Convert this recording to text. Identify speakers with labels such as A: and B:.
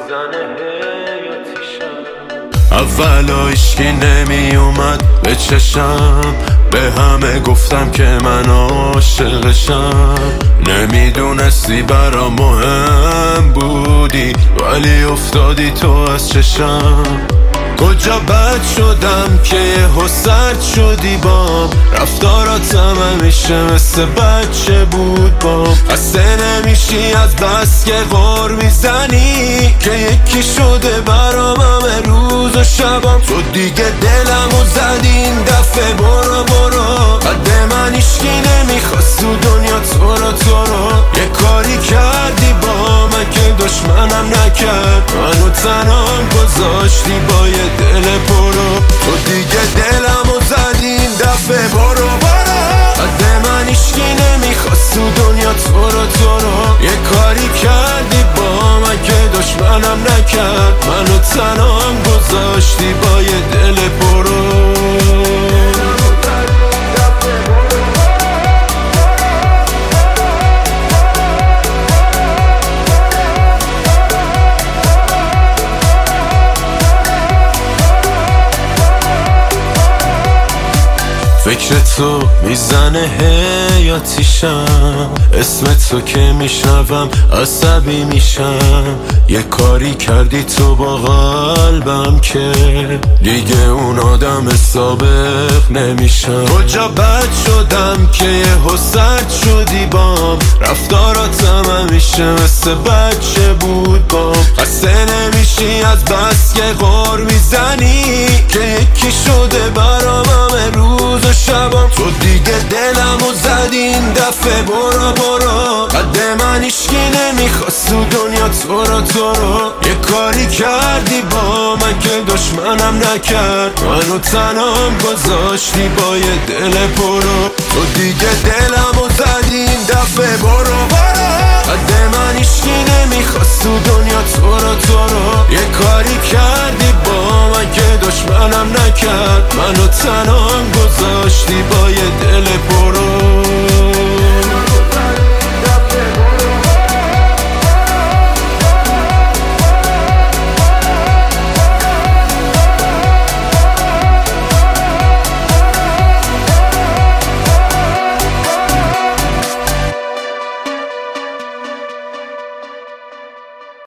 A: اولا هیچکی نمی اومد به چشم، به همه گفتم که من عاشقشم. نمیدونستی برا مهم بودی، ولی افتادی تو از چشم. کجا بد شدم که یهو سرد شدی بام، رفتاراتم همیشه مثل بچه بود بام. خسته نمیشی از بس که غر میزنی که یکی شده برام همه روز و شبام. تو دیگه دلمو زدی این دفعه، برو برو. قد من هیچکی نمیخواست تو دنیا تو رو یه کاری کردی با من که دشمنم نکرد، منو تنهام گذاشتی با یه دل پرو. تو دیگه دلمو زدی این دفعه، برو برو. قد من هیچکی نمیخواست تو دنیا تو رو یه کاری کردی با من که دشمنم نکرد، منو تنهام گذاشتی با یه دل پرو. فکر تو میزنه حیاتیشم، اسم تو که میشنوم عصبی میشم. یه کاری کردی تو با قلبم که دیگه اون آدم سابق نمیشم. کجا بد شدم که یهو سرد شدی بام، رفتاراتم همیشه مثل بچه بود بام. خسته نمیشی از بس که غر میزنی که یکی شده برام همه روز و شبام. تو دیگه دلمو زدی این دفعه، برو برو. قد من هیچکی نمیخواست تو دنیا تو رو یه کاری کردی با من که دشمنم نکرد، منو تنهام گذاشتی با یه دل پرو. تو دیگه دلمو زدی این دفعه، برو برو. قد من هیچکی نمیخواست تو دنیا تو رو یه کاری کردی با من که دشمنم نکرد، منو تنهام گذاشتی با یه